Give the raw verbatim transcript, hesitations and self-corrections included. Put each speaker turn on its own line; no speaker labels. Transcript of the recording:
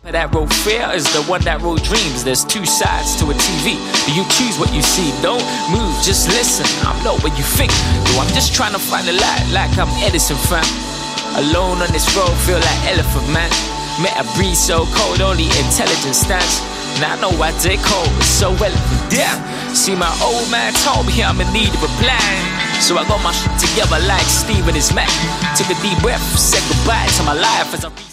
That wrote fear is the one that wrote dreams. There's two sides to a T V. Do you choose what you see? Don't move, just listen. I'm not what you think. Yo, I'm just trying to find a light like I'm Edison, fam. Alone on this road, feel like Elephant Man. Met a breeze so cold, only intelligence stands. Now I know why they cold, it's so relevant, yeah. See, my old man told me I'm in need of a plan. So I got my shit together like Steve and his Mac. Took a deep breath, said goodbye to my life as I